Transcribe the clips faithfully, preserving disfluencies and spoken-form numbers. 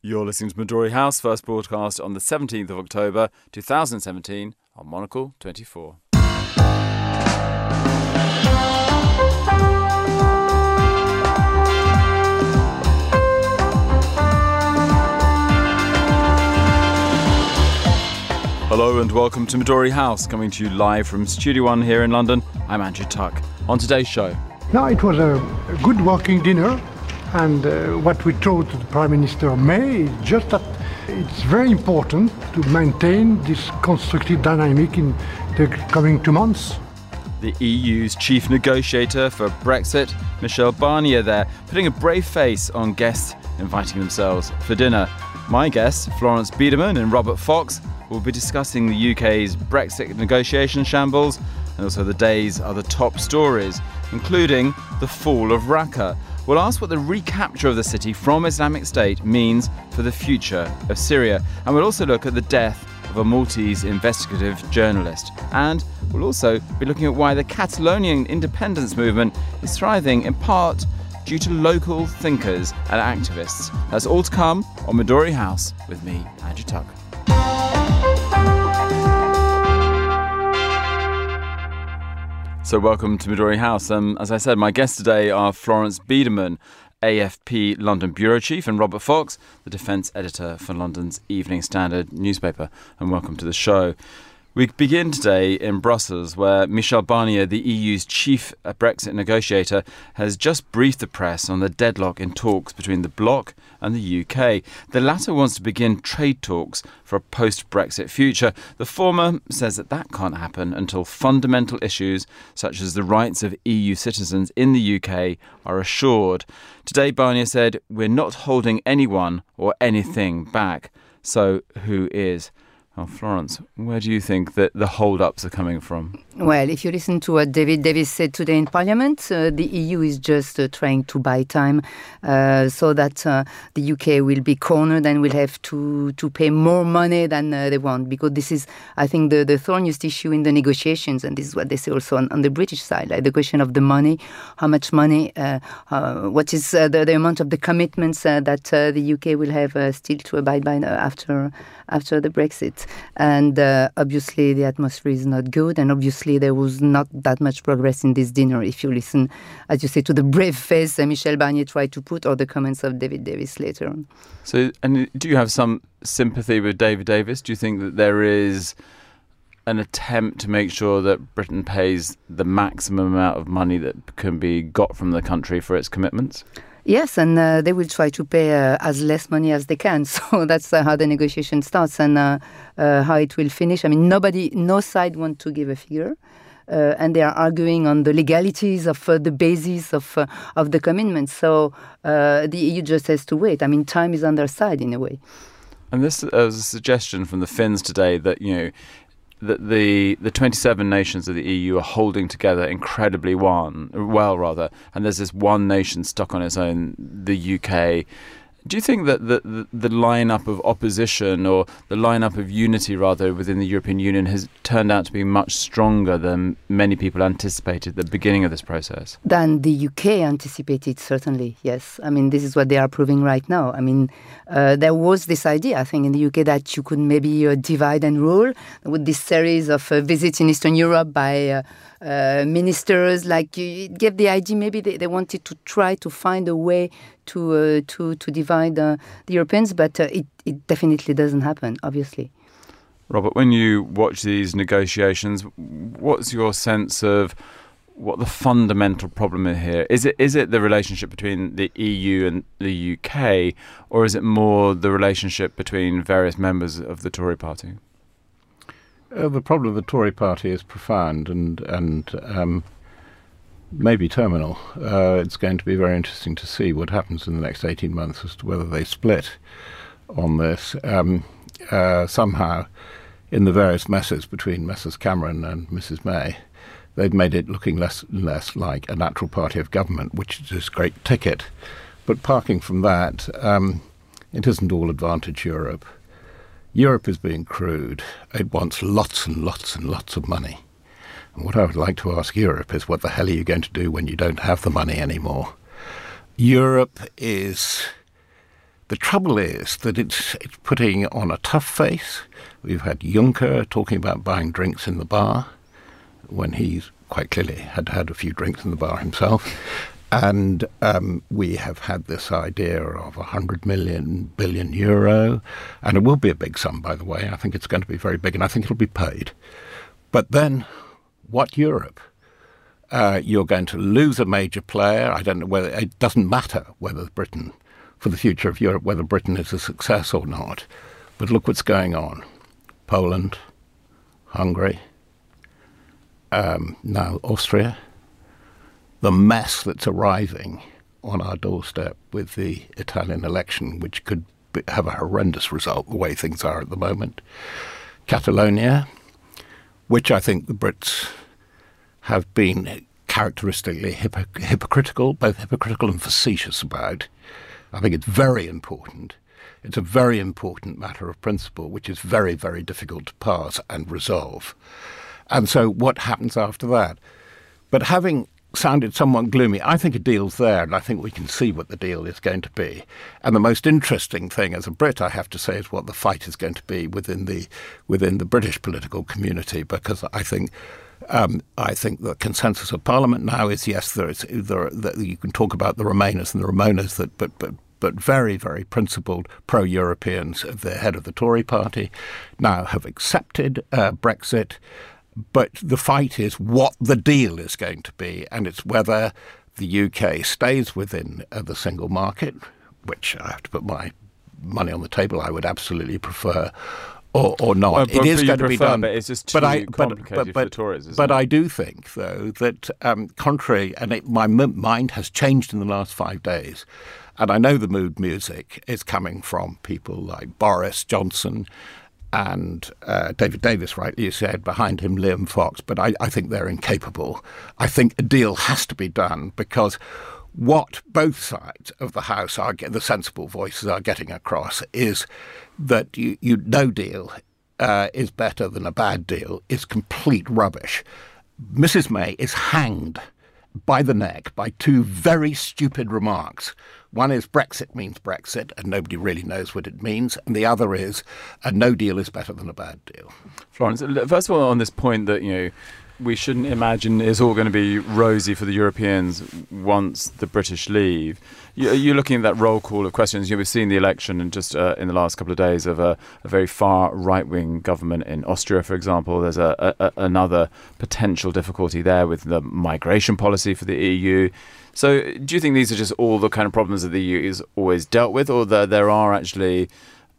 You're listening to Midori House, first broadcast on the seventeenth of October twenty seventeen on Monocle twenty-four. Hello and welcome to Midori House, coming to you live from Studio One here in London. I'm Andrew Tuck. On today's show... No, it was a, a good working dinner, and uh, what we told to the Prime Minister May is just that it's very important to maintain this constructive dynamic in the coming two months. The E U's chief negotiator for Brexit, Michel Barnier there, putting a brave face on guests inviting themselves for dinner. My guests, Florence Biedermann and Robert Fox, will be discussing the U K's Brexit negotiation shambles and also the day's other top stories, including the fall of Raqqa. We'll ask what the recapture of the city from Islamic State means for the future of Syria. And we'll also look at the death of a Maltese investigative journalist. And we'll also be looking at why the Catalonian independence movement is thriving in part due to local thinkers and activists. That's all to come on Midori House with me, Andrew Tuck. So welcome to Midori House. Um, as I said, my guests today are Florence Biedermann, A F P London Bureau Chief, and Robert Fox, the Defence Editor for London's Evening Standard newspaper. And welcome to the show. We begin today in Brussels, where Michel Barnier, the E U's chief Brexit negotiator, has just briefed the press on the deadlock in talks between the bloc and the U K. The latter wants to begin trade talks for a post-Brexit future. The former says that that can't happen until fundamental issues such as the rights of E U citizens in the U K are assured. Today, Barnier said, "We're not holding anyone or anything back." So who is? Well, Florence, where do you think that the hold-ups are coming from? Well, if you listen to what David Davis said today in Parliament, uh, the E U is just uh, trying to buy time uh, so that uh, the U K will be cornered and will have to, to pay more money than uh, they want. Because this is, I think, the, the thorniest issue in the negotiations, and this is what they say also on, on the British side, like the question of the money, how much money, uh, uh, what is uh, the, the amount of the commitments uh, that uh, the U K will have uh, still to abide by uh, after after the Brexit. And uh, obviously the atmosphere is not good, and obviously there was not that much progress in this dinner. If you listen, as you say, to the brave face uh, Michel Barnier tried to put, or the comments of David Davis later on. So, and do you have some sympathy with David Davis? Do you think that there is an attempt to make sure that Britain pays the maximum amount of money that can be got from the country for its commitments? Yes, and uh, they will try to pay uh, as less money as they can. So that's uh, how the negotiation starts and uh, uh, how it will finish. I mean, nobody, no side wants to give a figure. Uh, and they are arguing on the legalities of uh, the basis of uh, of the commitment. So uh, the E U just has to wait. I mean, time is on their side in a way. And this uh, was a suggestion from the Finns today that, you know, that the the twenty-seven nations of the E U are holding together incredibly one, well, rather, and there's this one nation stuck on its own, the U K. Do you think that the, the, the lineup of opposition, or the lineup of unity, rather, within the European Union has turned out to be much stronger than many people anticipated at the beginning of this process? Than the U K anticipated, certainly, yes. I mean, this is what they are proving right now. I mean, uh, there was this idea, I think, in the U K that you could maybe uh, divide and rule with this series of uh, visits in Eastern Europe by uh, uh, ministers. Like, it gave the idea maybe they, they wanted to try to find a way to uh, to to divide uh, the Europeans, but uh, it, it definitely doesn't happen, obviously. Robert, when you watch these negotiations, what's your sense of what the fundamental problem is here? Is it is it the relationship between the E U and the U K, or is it more the relationship between various members of the Tory party? Uh, the problem of the Tory party is profound and and um, maybe terminal. Uh, it's going to be very interesting to see what happens in the next eighteen months as to whether they split on this. Um, uh, somehow, in the various messes between Messrs Cameron and Missus May, they've made it looking less and less like a natural party of government, which is this great ticket. But parking from that, um, it isn't all advantage Europe. Europe is being crude. It wants lots and lots and lots of money. And what I would like to ask Europe is, what the hell are you going to do when you don't have the money anymore? Europe is The trouble is that it's it's putting on a tough face. We've had Juncker talking about buying drinks in the bar when he's quite clearly had had a few drinks in the bar himself. And um, we have had this idea of one hundred million billion euro, and it will be a big sum, by the way. I think it's going to be very big, and I think it'll be paid. But then, what Europe? Uh, you're going to lose a major player. I don't know whether, it doesn't matter whether Britain, for the future of Europe, whether Britain is a success or not. But look what's going on. Poland, Hungary, um, now Austria. The mess that's arriving on our doorstep with the Italian election, which could be, have a horrendous result the way things are at the moment. Catalonia, which I think the Brits have been characteristically hypocr- hypocritical, both hypocritical and facetious about. I think it's very important. It's a very important matter of principle, which is very, very difficult to pass and resolve. And so what happens after that? But having sounded somewhat gloomy, I think a deal's there, and I think we can see what the deal is going to be. And the most interesting thing as a Brit, I have to say, is what the fight is going to be within the within the British political community, because I think um, I think the consensus of Parliament now is, yes, there is there, there, you can talk about the Remainers and the Remoaners, that but but but very, very principled pro-Europeans, the head of the Tory party, now have accepted uh, Brexit. But the fight is what the deal is going to be, and it's whether the U K stays within uh, the single market, which I have to put my money on the table, I would absolutely prefer, or, or not. Well, it is going to be done. But it's just too but I, complicated but, but, but, for the Tories, isn't but it? I do think, though, that um, contrary, and it, my m- mind has changed in the last five days, and I know the mood music is coming from people like Boris Johnson and uh, David Davis, rightly you said, behind him Liam Fox, but I, I think they're incapable. I think a deal has to be done, because what both sides of the House are, the sensible voices are getting across is that you, you no deal uh, is better than a bad deal is complete rubbish. Missus May is hanged by the neck by two very stupid remarks. One is Brexit means Brexit, and nobody really knows what it means. And the other is a no deal is better than a bad deal. Florence, first of all, on this point that, you know, we shouldn't imagine it's all going to be rosy for the Europeans once the British leave. You're looking at that roll call of questions. You've seen the election and just uh, in the last couple of days of a, a very far right-wing government in Austria, for example. There's a, a, another potential difficulty there with the migration policy for the E U. So do you think these are just all the kind of problems that the E U has always dealt with, or that there are actually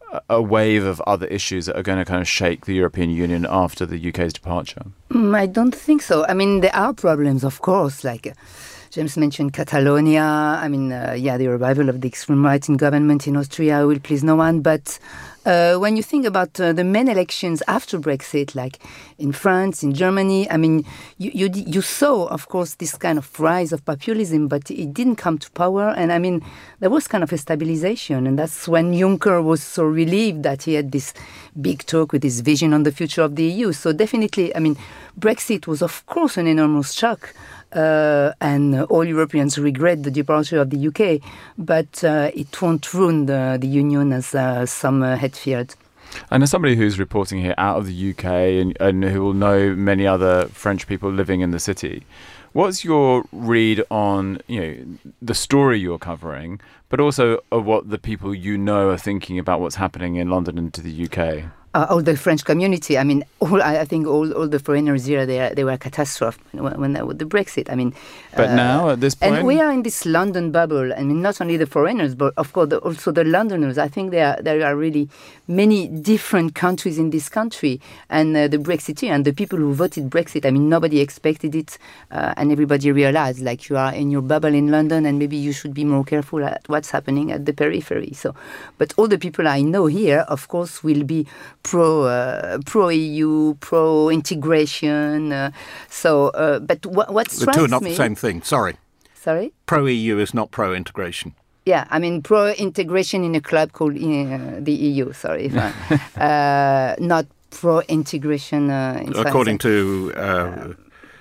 a wave of other issues that are going to kind of shake the European Union after the U K's departure? Mm, I don't think so. I mean, there are problems, of course, like uh, James mentioned Catalonia. I mean, uh, yeah, the revival of the extreme right in government in Austria will please no one. But uh, when you think about uh, the main elections after Brexit, like in France, in Germany, I mean, you, you you saw, of course, this kind of rise of populism, but it didn't come to power. And I mean, there was kind of a stabilization. And that's when Juncker was so relieved that he had this big talk with his vision on the future of the E U. So definitely, I mean, Brexit was, of course, an enormous shock. Uh, and uh, all Europeans regret the departure of the U K, but uh, it won't ruin the, the Union as uh, some uh, had feared. And as somebody who's reporting here out of the U K and, and who will know many other French people living in the city, what's your read on, you know, the story you're covering, but also of what the people you know are thinking about what's happening in London and to the U K? Uh, all the French community. I mean, all, I think all, all the foreigners here, they they were catastrophic when, when with the Brexit. I mean, but uh, now at this point, and we are in this London bubble. I mean, not only the foreigners, but of course the, also the Londoners. I think there are, there are really many different countries in this country, and uh, the Brexiteers and the people who voted Brexit. I mean, nobody expected it, uh, and everybody realized like you are in your bubble in London, and maybe you should be more careful at what's happening at the periphery. So, but all the people I know here, of course, will be pro uh, pro E U, pro integration. Uh, so, uh, but what what strikes me, the two are not me, the same thing. Sorry. Sorry. Pro E U is not pro integration. Yeah, I mean pro integration in a club called uh, the E U. Sorry, if I, uh, not pro integration. Uh, According to uh,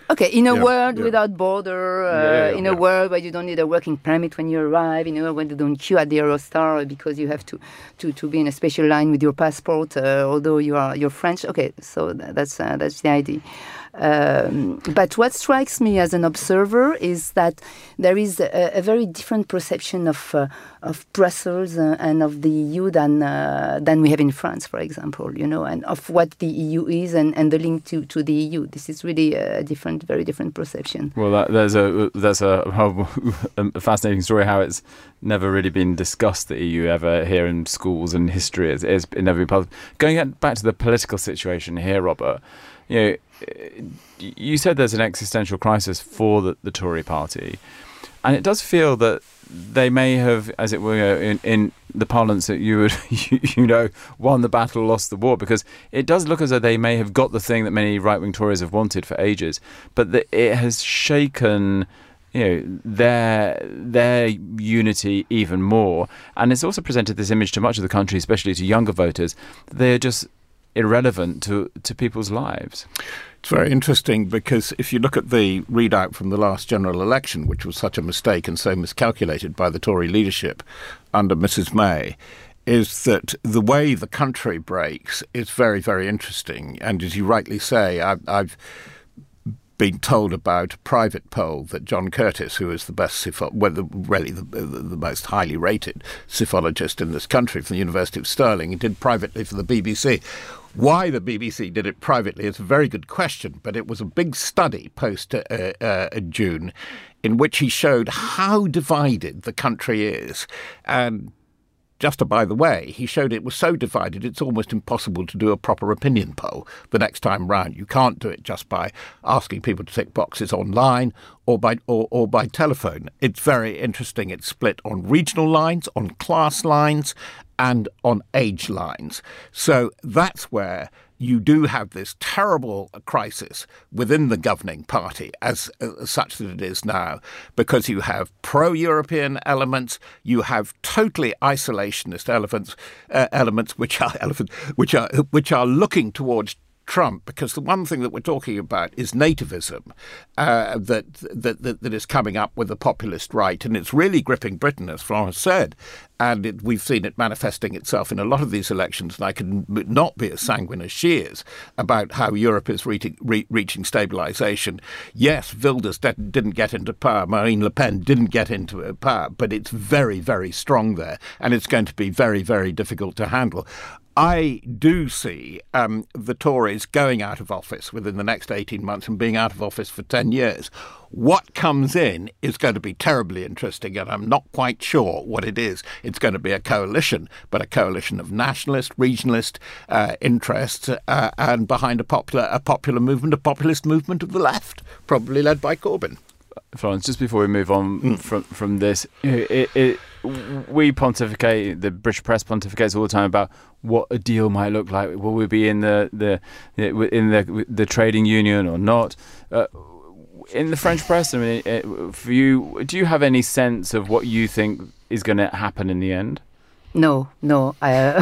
Okay, in a Yeah, world yeah. without border, uh, Yeah, yeah, in a yeah. world where you don't need a working permit when you arrive, in a world where you don't queue at the Eurostar because you have to, to, to be in a special line with your passport, uh, although you are you're French. Okay, so th- that's uh, that's the idea. Um, but what strikes me as an observer is that there is a, a very different perception of uh, of Brussels uh, and of the E U than uh, than we have in France, for example. You know, and of what the E U is and, and the link to, to the E U. This is really a different, very different perception. Well, that, there's a there's a, a fascinating story how it's never really been discussed, the E U, ever here in schools and history. It's, it's never been public. Going back to the political situation here, Robert, you know, you said there's an existential crisis for the, the Tory party, and it does feel that they may have, as it were, in, in the parlance that you would, you, you know, won the battle, lost the war, because it does look as though they may have got the thing that many right-wing Tories have wanted for ages, but the, it has shaken, you know, their their unity even more, and it's also presented this image to much of the country, especially to younger voters, that they're just irrelevant to to people's lives. It's very interesting because if you look at the readout from the last general election, which was such a mistake and so miscalculated by the Tory leadership under Missus May, is that the way the country breaks is very, very interesting. And as you rightly say, I've, I've been told about a private poll that John Curtis, who is the best, psepho- well, the, really the, the, the most highly rated psephologist in this country from the University of Stirling, he did privately for the B B C. Why the B B C did it privately is a very good question, but it was a big study post uh, uh, June in which he showed how divided the country is. And just by the way, he showed it was so divided it's almost impossible to do a proper opinion poll the next time round. You can't do it just by asking people to tick boxes online or by or, or by telephone. It's very interesting. It's split on regional lines, on class lines, and on age lines. So that's where you do have this terrible crisis within the governing party as uh, such that it is now, because you have pro-European elements, you have totally isolationist elements, uh, elements which are elements which are which are looking towards Trump, because the one thing that we're talking about is nativism uh, that, that that that is coming up with the populist right, and it's really gripping Britain, as Florence said, and it, we've seen it manifesting itself in a lot of these elections, and I can not be as sanguine as she is about how Europe is re- re- reaching stabilisation. Yes, Wilders de- didn't get into power, Marine Le Pen didn't get into power, but it's very, very strong there, and it's going to be very, very difficult to handle. I do see um, the Tories going out of office within the next eighteen months and being out of office for ten years. What comes in is going to be terribly interesting, and I'm not quite sure what it is. It's going to be a coalition, but a coalition of nationalist, regionalist uh, interests uh, and behind a popular, a popular movement, a populist movement of the left, probably led by Corbyn. Florence, just before we move on mm. from from this, it, it, we pontificate, the British press pontificates all the time about what a deal might look like. Will we be in the the in the the trading union or not? Uh, in the French press, I mean, it, for you, do you have any sense of what you think is going to happen in the end? No, no. Uh,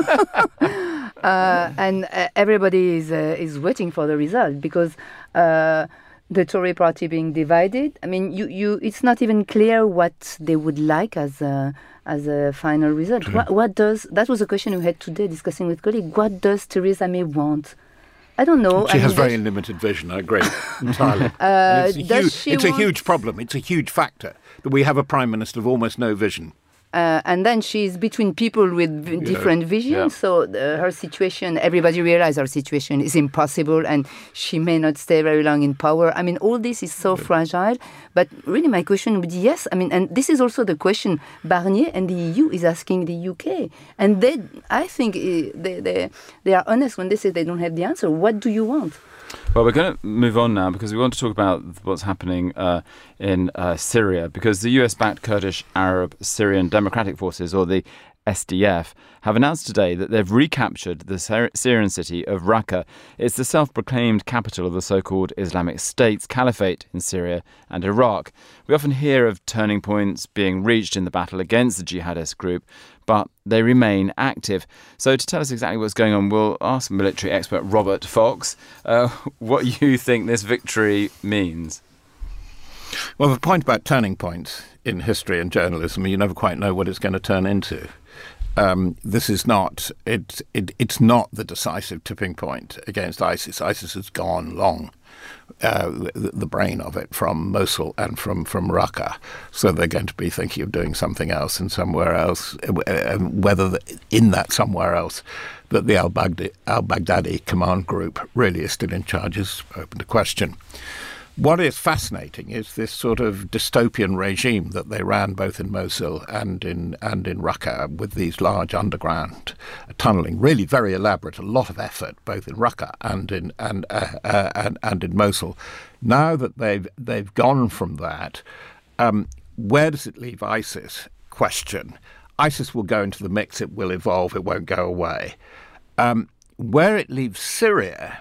uh, and uh, everybody is uh, is waiting for the result, because Uh, the Tory party being divided. I mean, you, you. It's not even clear what they would like as a, as a final result. What, what does that was a question we had today discussing with colleagues. What does Theresa May want? I don't know. She I has mean, very limited vision. I agree entirely. Uh, it's a, does huge, she it's a want... huge problem. It's a huge factor that we have a prime minister of almost no vision. Uh, and then she's between people with v- different yeah. visions. Yeah. So uh, her situation, everybody realizes her situation is impossible, and she may not stay very long in power. I mean, all this is so yeah. fragile. But really, my question would be yes. I mean, and this is also the question Barnier and the E U is asking the U K. And they, I think uh, they, they, they are honest when they say they don't have the answer. What do you want? Well, we're going to move on now because we want to talk about what's happening uh, in uh, Syria, because the U S-backed Kurdish Arab Syrian Democratic Forces, or the S D F, have announced today that they've recaptured the Syrian city of Raqqa. It's the self-proclaimed capital of the so-called Islamic State's caliphate in Syria and Iraq. We often hear of turning points being reached in the battle against the jihadist group, but they remain active. So to tell us exactly what's going on, we'll ask military expert Robert Fox uh, what you think this victory means. Well, the point about turning points in history and journalism, you never quite know what it's going to turn into. Um, this is not, it, it, it's not the decisive tipping point against ISIS. ISIS has gone long, uh, the, the brain of it, from Mosul and from, from Raqqa. So they're going to be thinking of doing something else and somewhere else, and whether the, in that somewhere else that the al-Baghdadi, al-Baghdadi command group really is still in charge is open to question. What is fascinating is this sort of dystopian regime that they ran both in Mosul and in and in Raqqa, with these large underground tunnelling, really very elaborate, a lot of effort both in Raqqa and in and uh, uh, and, and in Mosul. Now that they've they've gone from that, um, where does it leave ISIS? Question. ISIS will go into the mix. It will evolve. It won't go away. Um, where it leaves Syria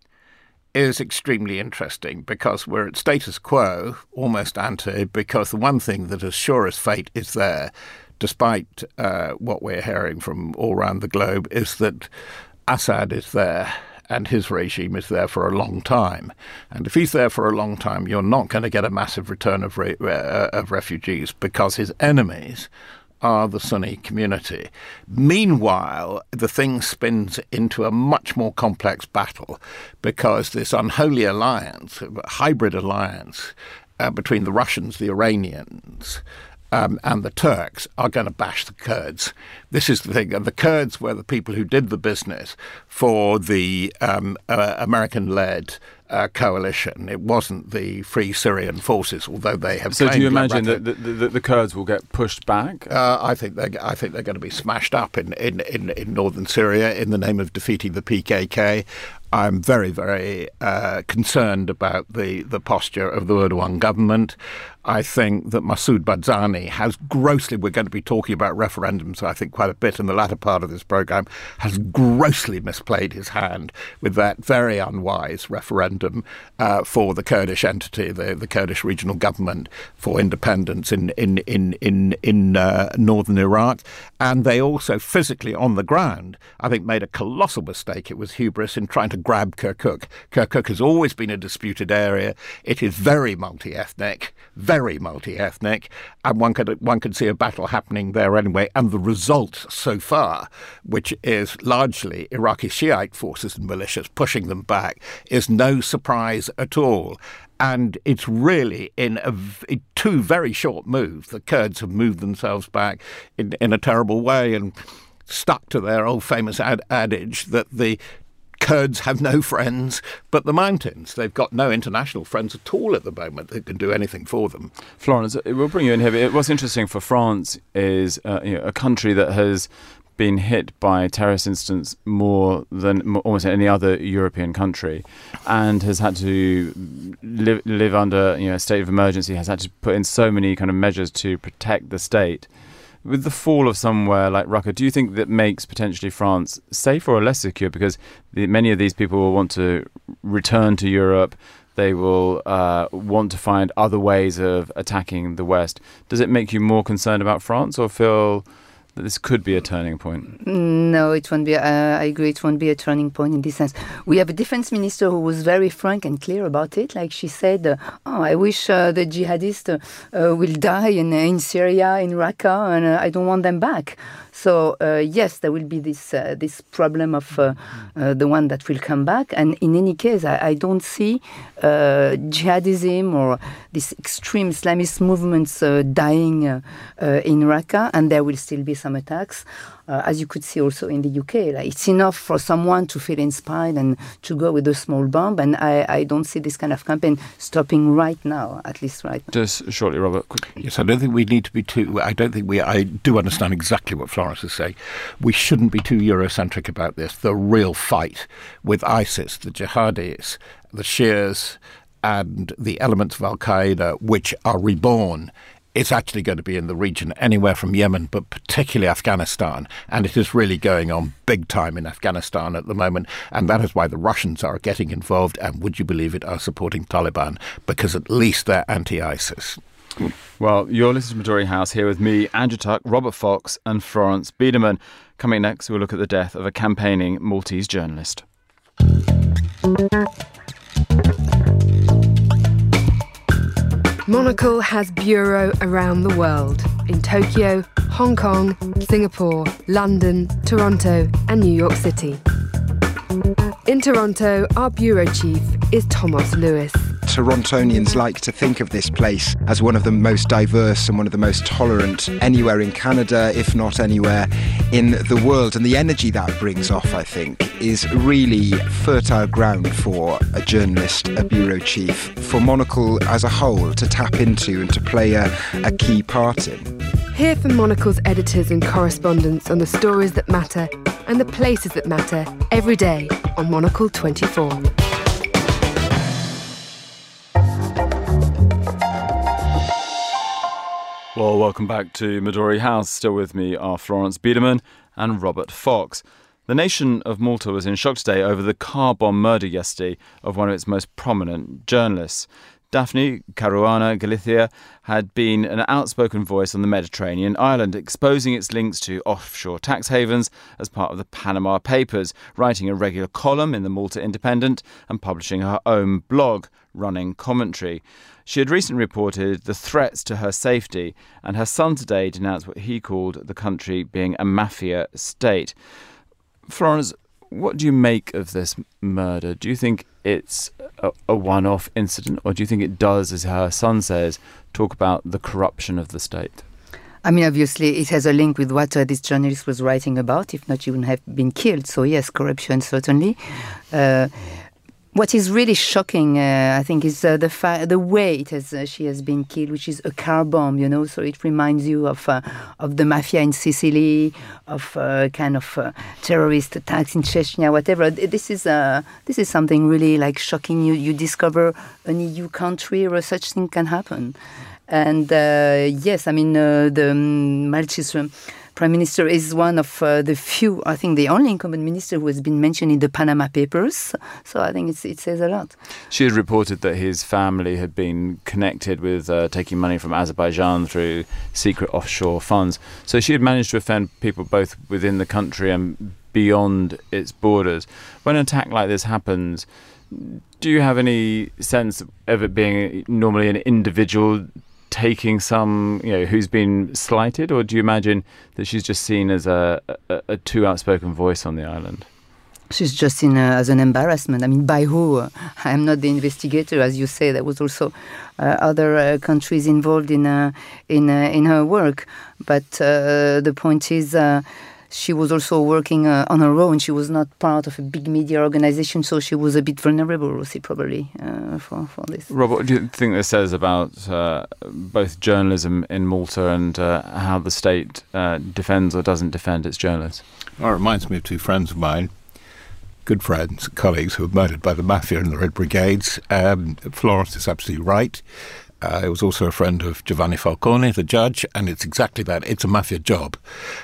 is extremely interesting, because we're at status quo, almost ante, because the one thing that is sure as fate is there, despite uh, what we're hearing from all around the globe, is that Assad is there and his regime is there for a long time. And if he's there for a long time, you're not going to get a massive return of, re- uh, of refugees, because his enemies are the Sunni community. Meanwhile, the thing spins into a much more complex battle, because this unholy alliance, hybrid alliance uh, between the Russians, the Iranians, um, and the Turks are going to bash the Kurds. This is the thing. And the Kurds were the people who did the business for the um, uh, American-led Uh, coalition. It wasn't the Free Syrian Forces, although they have. So, do you imagine that the, the, the Kurds will get pushed back? Uh, I think they. I think they're going to be smashed up in, in, in, in northern Syria in the name of defeating the P K K. I'm very, very uh, concerned about the, the posture of the Erdogan government. I think that Masoud Barzani has grossly, we're going to be talking about referendums, I think, quite a bit in the latter part of this programme, has grossly misplayed his hand with that very unwise referendum uh, for the Kurdish entity, the, the Kurdish regional government for independence in, in, in, in, in uh, northern Iraq. And they also physically on the ground, I think, made a colossal mistake. It was hubris in trying to grab Kirkuk. Kirkuk has always been a disputed area. It is very multi-ethnic, very multi-ethnic, and one could one could see a battle happening there anyway. And the result so far, which is largely Iraqi Shiite forces and militias pushing them back, is no surprise at all. And it's really in, a, in two very short moves. The Kurds have moved themselves back in, in a terrible way and stuck to their old famous ad- adage that the Kurds have no friends but the mountains. They've got no international friends at all at the moment that can do anything for them. Florence, we'll bring you in here. What's interesting for France is uh, you know, a country that has been hit by terrorist incidents more than almost any other European country, and has had to live, live under you know, a state of emergency, has had to put in so many kind of measures to protect the state. With the fall of somewhere like Raqqa, do you think that makes potentially France safer or less secure? Because the, many of these people will want to return to Europe. They will uh, want to find other ways of attacking the West. Does it make you more concerned about France, or feel that this could be a turning point? No, it won't be. Uh, I agree, it won't be a turning point in this sense. We have a defense minister who was very frank and clear about it. Like she said, uh, oh, I wish uh, the jihadists uh, will die in, in Syria, in Raqqa, and uh, I don't want them back. So, uh, yes, there will be this uh, this problem of uh, uh, the one that will come back. And in any case, I, I don't see uh, jihadism or these extreme Islamist movements uh, dying uh, uh, in Raqqa, and there will still be some attacks. Uh, as you could see also in the U K, like, it's enough for someone to feel inspired and to go with a small bomb. And I, I don't see this kind of campaign stopping right now, at least right now. Just shortly, Robert. Quick. Yes, I don't think we need to be too. I don't think we. I do understand exactly what Florence is saying. We shouldn't be too Eurocentric about this. The real fight with ISIS, the jihadis, the Shias, and the elements of Al Qaeda, which are reborn it's actually going to be in the region anywhere from Yemen, but particularly Afghanistan. And it is really going on big time in Afghanistan at the moment. And that is why the Russians are getting involved and, would you believe it, are supporting Taliban, because at least they're anti-ISIS. Well, you're listening to Midori House here with me, Andrew Tuck, Robert Fox and Florence Biedermann. Coming next, we'll look at the death of a campaigning Maltese journalist. Monocle has bureau around the world, in Tokyo, Hong Kong, Singapore, London, Toronto and New York City. In Toronto, our bureau chief is Thomas Lewis. Torontonians like to think of this place as one of the most diverse and one of the most tolerant anywhere in Canada, if not anywhere in the world. And the energy that brings off, I think, is really fertile ground for a journalist, a bureau chief, for Monocle as a whole to tap into and to play a, a key part in. Hear from Monocle's editors and correspondents on the stories that matter and the places that matter every day on Monocle twenty-four. Well, welcome back to Midori House. Still with me are Florence Biedermann and Robert Fox. The nation of Malta was in shock today over the car bomb murder yesterday of one of its most prominent journalists. Daphne Caruana Galizia had been an outspoken voice on the Mediterranean island, exposing its links to offshore tax havens as part of the Panama Papers, writing a regular column in the Malta Independent and publishing her own blog, Running Commentary. She had recently reported the threats to her safety, and her son today denounced what he called the country being a mafia state. Florence, what do you make of this murder? Do you think it's a, a one-off incident, or do you think it does, as her son says, talk about the corruption of the state? I mean, obviously, it has a link with what uh, this journalist was writing about. If not, she wouldn't have been killed. So, yes, corruption, certainly. Uh, what is really shocking, uh, I think, is uh, the fa- the way it has, uh, she has been killed, which is a car bomb, you know. So it reminds you of uh, of the mafia in Sicily, of uh, kind of uh, terrorist attacks in Chechnya, whatever. This is uh, this is something really like shocking. You you discover an E U country where such thing can happen. And uh, yes, I mean, uh, the um, Maltese um, Prime Minister is one of uh, the few, I think the only incumbent minister who has been mentioned in the Panama Papers. So I think it's, it says a lot. She had reported that his family had been connected with uh, taking money from Azerbaijan through secret offshore funds. So she had managed to offend people both within the country and beyond its borders. When an attack like this happens, do you have any sense of it being normally an individual taking some, you know, who's been slighted, or do you imagine that she's just seen as a, a, a too outspoken voice on the island? She's just seen uh, as an embarrassment. I mean, by who? I am not the investigator, as you say. There was also uh, other uh, countries involved in uh, in uh, in her work. But uh, the point is, uh, she was also working uh, on her own. She was not part of a big media organization, so she was a bit vulnerable, also, probably, uh, for, for this. Robert, what do you think this says about uh, both journalism in Malta and uh, how the state uh, defends or doesn't defend its journalists? Well, it reminds me of two friends of mine, good friends, colleagues, who were murdered by the mafia and the Red Brigades. Um, Florence is absolutely right. Uh, I was also a friend of Giovanni Falcone, the judge, and it's exactly that. It's a mafia job.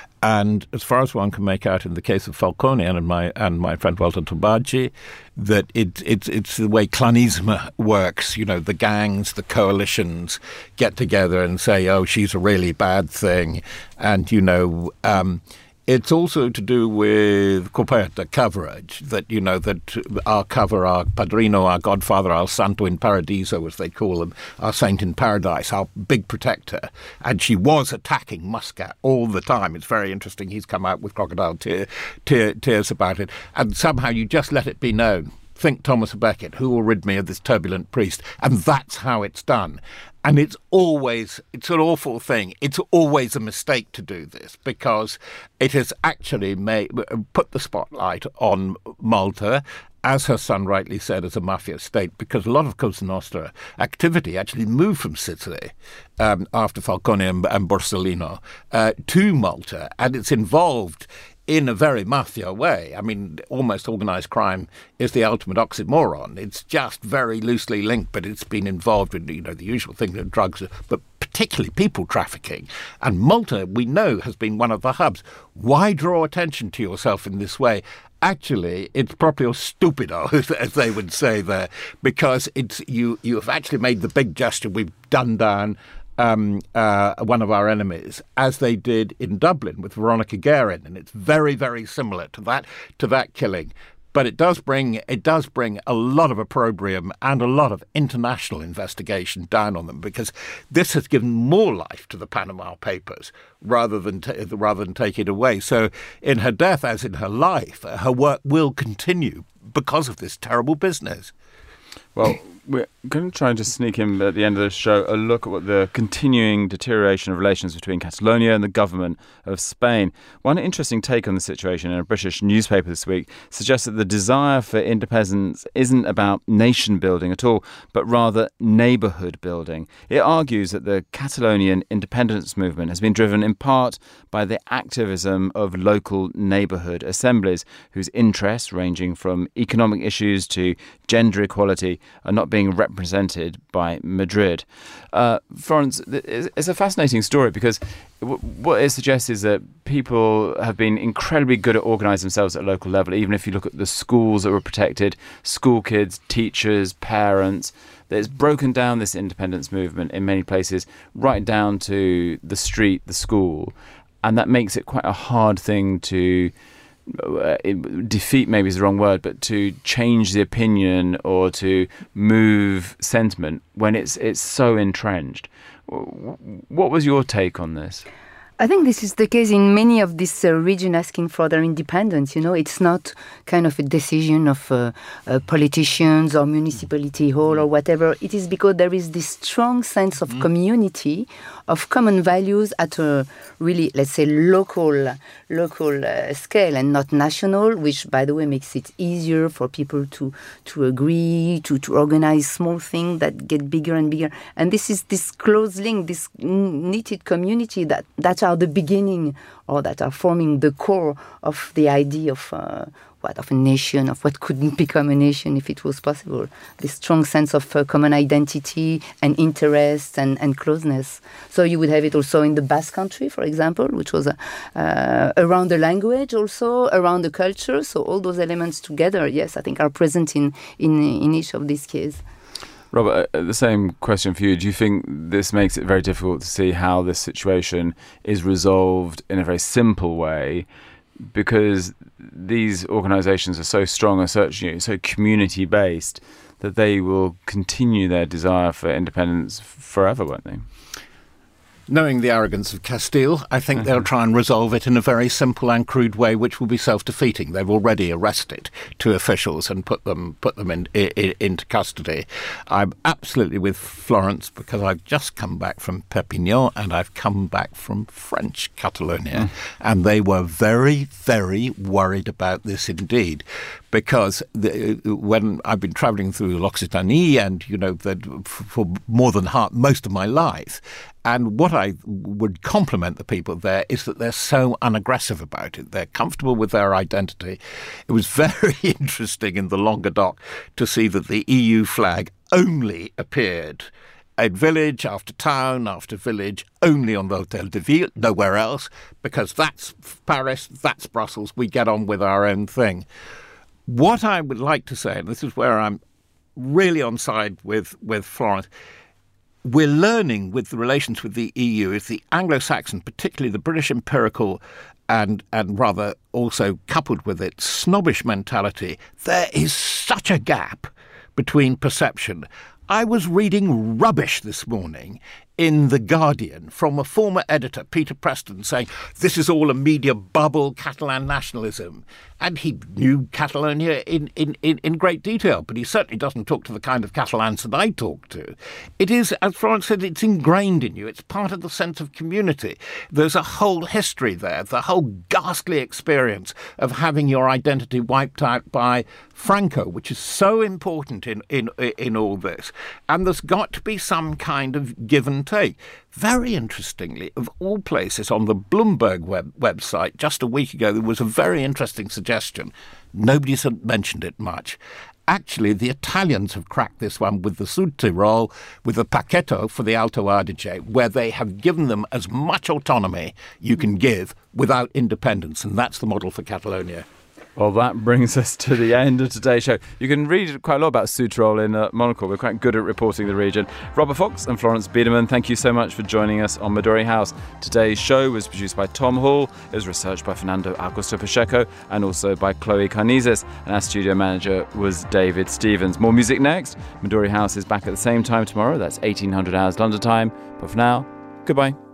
And as far as one can make out in the case of Falcone and my and my friend Walter Tobagi, that it, it, it's the way clanisme works. You know, the gangs, the coalitions get together and say, oh, she's a really bad thing. And, you know, um, it's also to do with coperta, coverage, that, you know, that our cover, our padrino, our godfather, our santo in paradiso, as they call him, our saint in paradise, our big protector. And she was attacking Muscat all the time. It's very interesting. He's come out with crocodile tear, tear, tears about it. And somehow you just let it be known. Think Thomas Becket, who will rid me of this turbulent priest? And that's how it's done. And it's always, it's an awful thing. It's always a mistake to do this, because it has actually made, put the spotlight on Malta, as her son rightly said, as a mafia state, because a lot of Cosa Nostra activity actually moved from Sicily um, after Falcone and, and Borsellino uh, to Malta, and it's involved in a very mafia way. I mean, almost organised crime is the ultimate oxymoron. It's just very loosely linked, but it's been involved with, you know, the usual thing, that drugs, but particularly people trafficking. And Malta, we know, has been one of the hubs. Why draw attention to yourself in this way? Actually, it's proprio stupido, as they would say there, because it's you. You have actually made the big gesture. We've done down um, uh, one of our enemies, as they did in Dublin with Veronica Guerin, and it's very, very similar to that to that killing. But it does bring it does bring a lot of opprobrium and a lot of international investigation down on them, because this has given more life to the Panama Papers rather than t- rather than take it away. So, in her death, as in her life, her work will continue because of this terrible business. Well, we're going to try and just sneak in at the end of the show a look at what the continuing deterioration of relations between Catalonia and the government of Spain. One interesting take on the situation in a British newspaper this week suggests that the desire for independence isn't about nation building at all, but rather neighbourhood building. It argues that the Catalonian independence movement has been driven in part by the activism of local neighbourhood assemblies, whose interests, ranging from economic issues to gender equality, are not being represented by Madrid. Uh, Florence, it's a fascinating story, because what it suggests is that people have been incredibly good at organising themselves at a local level. Even if you look at the schools that were protected, school kids, teachers, parents, it's broken down this independence movement in many places, right down to the street, the school. And that makes it quite a hard thing to Uh, defeat, maybe is the wrong word, but to change the opinion or to move sentiment when it's it's so entrenched. What was your take on this? I think this is the case in many of these uh, regions asking for their independence. You know, it's not kind of a decision of uh, uh, politicians or municipality hall or whatever. It is because there is this strong sense of mm. community, of common values at a really, let's say, local local uh, scale and not national, which, by the way, makes it easier for people to to agree, to, to organize small things that get bigger and bigger. And this is this close link, this knitted community that, that are the beginning, or that are forming the core of the idea of uh, what of a nation, of what could become a nation if it was possible. This strong sense of uh, common identity and interest and, and closeness. So you would have it also in the Basque Country, for example, which was uh, uh, around the language, also around the culture. So all those elements together, yes, I think are present in in, in each of these cases. Robert, uh, the same question for you. Do you think this makes it very difficult to see how this situation is resolved in a very simple way, because these organisations are so strong and such, you know, so community-based, that they will continue their desire for independence forever, won't they? Knowing the arrogance of Castile, I think they'll try and resolve it in a very simple and crude way, which will be self-defeating. They've already arrested two officials and put them put them in, in, into custody. I'm absolutely with Florence, because I've just come back from Perpignan and I've come back from French Catalonia, mm. and they were very, very worried about this indeed. Because the, when I've been travelling through l'Occitanie, and you know that for more than half, most of my life, and what I would compliment the people there is that they're so unaggressive about it. They're comfortable with their identity. It was very interesting in the Languedoc to see that the E U flag only appeared at village after town after village, only on the Hôtel de Ville, nowhere else, because that's Paris, that's Brussels. We get on with our own thing. What I would like to say, and this is where I'm really on side with, with Florence, we're learning with the relations with the E U is the Anglo-Saxon, particularly the British empirical and and rather also coupled with it snobbish mentality. There is such a gap between perception. I was reading rubbish this morning in The Guardian from a former editor, Peter Preston, saying this is all a media bubble, Catalan nationalism. And he knew Catalonia in, in, in, in great detail, but he certainly doesn't talk to the kind of Catalans that I talk to. It is, as Florence said, it's ingrained in you. It's part of the sense of community. There's a whole history there, the whole ghastly experience of having your identity wiped out by Franco, which is so important in, in, in all this. And there's got to be some kind of give and take. Very interestingly, of all places, on the Bloomberg web- website just a week ago, there was a very interesting suggestion. Nobody's mentioned it much. actually the Italians have cracked this one with the Südtirol, with the Pacchetto for the Alto Adige, where they have given them as much autonomy you can give without independence, and that's the model for Catalonia. Well, that brings us to the end of today's show. You can read quite a lot about Südtirol in uh, Monocle. We're quite good at reporting the region. Robert Fox and Florence Biedermann, thank you so much for joining us on Midori House. Today's show was produced by Tom Hall. It was researched by Fernando Augusto Pacheco and also by Chloe Carnizes. And our studio manager was David Stevens. More music next. Midori House is back at the same time tomorrow. That's eighteen hundred hours London time. But for now, goodbye.